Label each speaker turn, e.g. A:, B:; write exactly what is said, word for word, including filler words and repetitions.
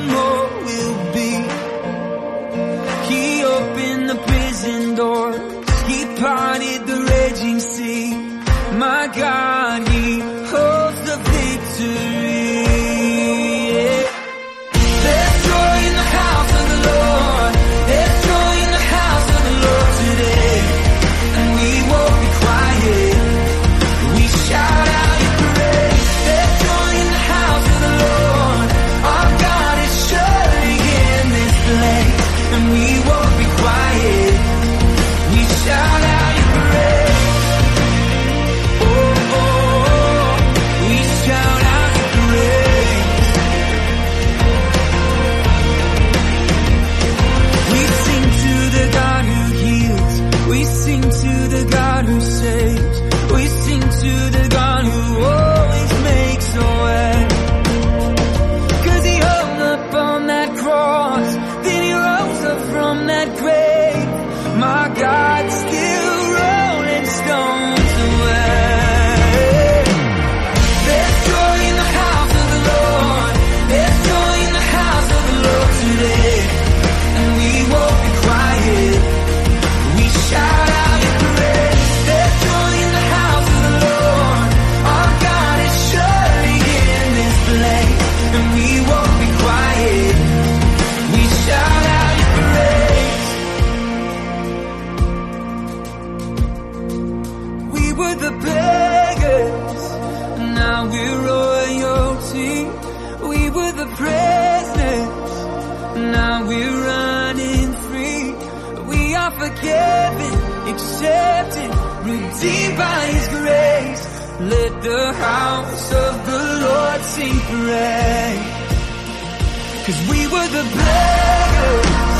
A: more will be. He opened the prison doors, he parted the raging sea. My God, he holds the victory. Yeah. There's joy in the house of the Lord. There's joy in the house of the Lord today. And we won't be quiet. We shout out your praise. There's joy in the house of the Lord. Our God is surely in this place. And we won't be quiet. We shout out your praise. Oh, oh, oh. We shout out your praise. We sing to the God who heals. We sing to the God who saves. We sing to the God who always makes a way. 'Cause he hung up on that cross, then he rose up from that grave. My God, still rolling stones away. There's joy in the house of the Lord. There's joy in the house of the Lord today. And we won't be quiet. We shout out your praise. There's joy in the house of the Lord. Our God is surely in this place. And we won't be quiet. We shout out your praise. We were the beggars, now we're royalty. We were the prisoners, now we're running free. We are forgiven, accepted, redeemed by His grace. Let the house of the Lord sing praise. 'Cause we were the beggars,